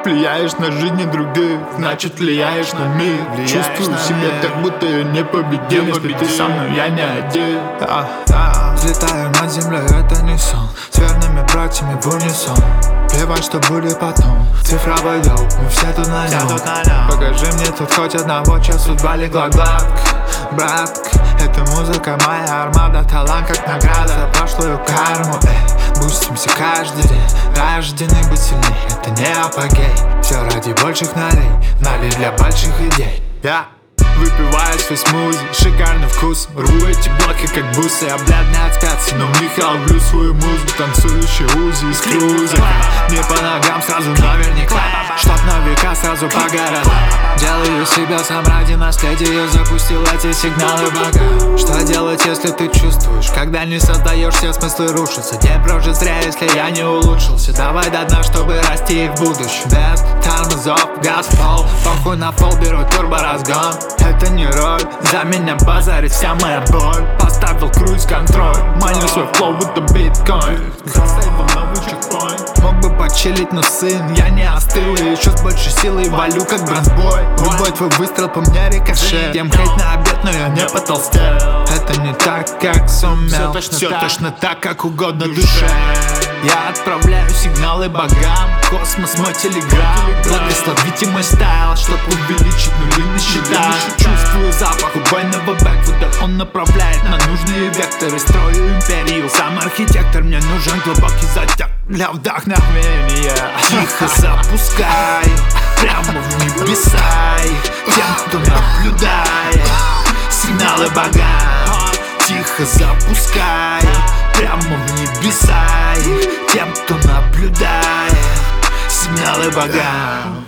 влияешь на жизни других, значит влияешь на мир. Чувствую себя так, будто я непобедим. Если ты со мной, я не один. Взлетаю над землей, это не сон. С верными братьями в унисон. Плевать, что будет потом. Цифровой долг, мы все тут на нем. Покажи мне тут хоть одного, чья судьба легла гладко. Братка, эта музыка моя армада. Талант как награда за прошлую карму. Бустимся каждый день. Рождены быть сильней, это не апогей. Все ради больших налей, налей для больших идей. Я выпиваю свой смузи, шикарный вкус. Рву эти блоки как бусы, я бледный от спяций, но в них я ловлю свою музыку. Танцующие узи из круза. Не по ногам сразу наверняка, чтоб на века сразу по городам. Делаю себя сам ради наследия, запустил эти сигналы бога. Что делать, если ты чувствуешь, когда не создаешь, все смыслы рушатся. День прожит зря, если я не улучшился. Давай до дна, чтобы расти и в будущем. Без тормозов, газ в пол, похуй на пол, беру турборазгон. Это не роль, за меня базарит вся моя боль. Поставил круиз-контроль, манил свой флоу, будто биткоин. Засейвил новый чекпоинт. Мог бы почилить, но сын, я не остыл. И еще с большей силой валю, как бронзбой. Любой твой выстрел по мне рикошет. Ем хейт на обед, но я не потолстел. Это не так, как сумел. Все точно так, как угодно душе. Я отправляю сигналы богам. Космос мой телеграм. Благословите мой стайл, чтоб увеличить нули на счетах. Чувствую запах убойного бэквуда. Он направляет на нужные векторы. Строю империю. Сам архитектор, мне нужен глубокий затяг для вдохновения. Тихо запускай прямо в небеса тем, кто наблюдает. Сигналы богам. Тихо запускай прямо в небеса тем, кто наблюдает. Сигналы богам.